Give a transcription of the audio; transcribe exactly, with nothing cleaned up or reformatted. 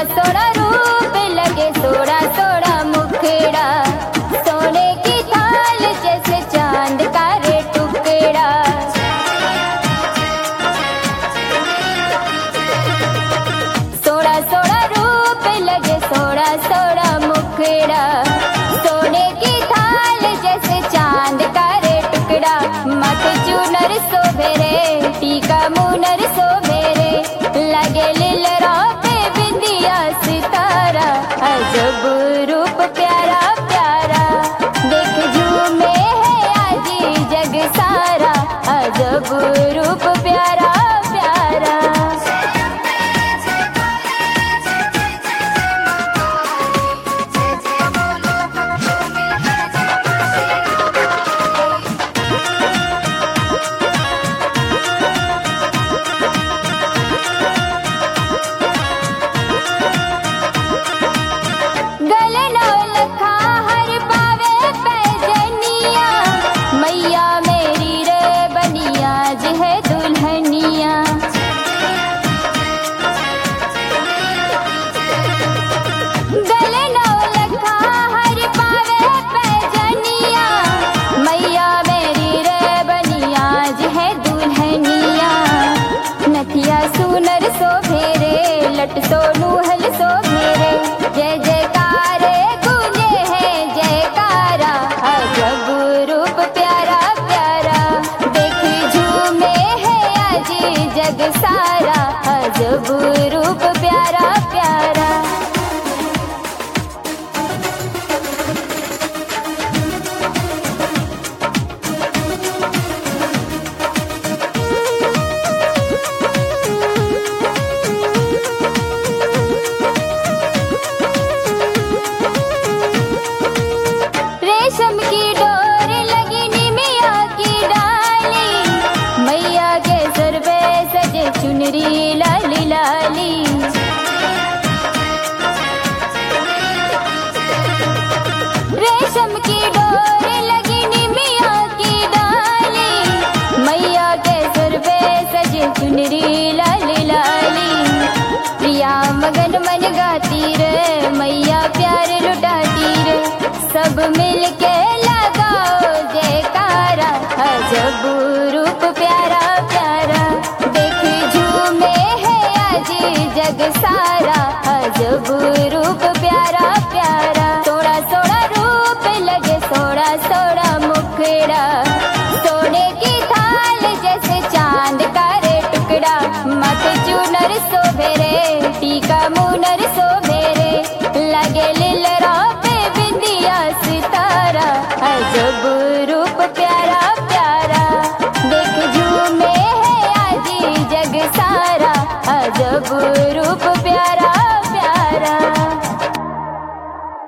सोना रूप लगे सोना सोना मुखड़ा, सोने की थाल जैसे चांद का रे टुकड़ा। सोना सोना रूप लगे सोना सोना मुखड़ा, सोने की थाल जैसे चांद का रे टुकड़ा। माथे चूनर शोभे रे टीका मुनर शोभे रे, लगे लीलरा पे बिंदिया सितारा। अजब रूप प्यारा प्यारा, देख झूमे है आजी जग सारा। अजब रूप प्यारा प्यारा। मैया मेरी रे बनिया जी है दुल्हनिया। गले नौ लखा हर पावे पैजनिया, मैया मेरी रे बनिया जी है दुल्हनिया। नथिया सुनर शोभे रे लट सोनू हल शोभे रे, जय जयकार गूंजे है जयकारा। अजब रूप प्यारा प्यारा, देख झूमे है आजी जग सारा। अजब रूप प्यारा प्यारा। रेशम की डोर लगी निमिया की डाली, मैया के सर पे सजे चुनरी लाली लाली। रेशम की डोर लगी निमिया की डाली, मैया के सर पे सजे चुनरी लाली लाली। प्रिया मगन मन गाती रे मैया प्यार लुटाती रे, सब मिल के लगाओ जयकारा। अजब रूप प्यारा प्यारा, देख झूमे है आजी जग सारा। अजब रूप प्यारा प्यारा। सोना सोना रूप लगे सोना सोना मुखड़ा, सोने की थाल जैसे चांद का रे टुकड़ा। माथे चूनर शोभे रे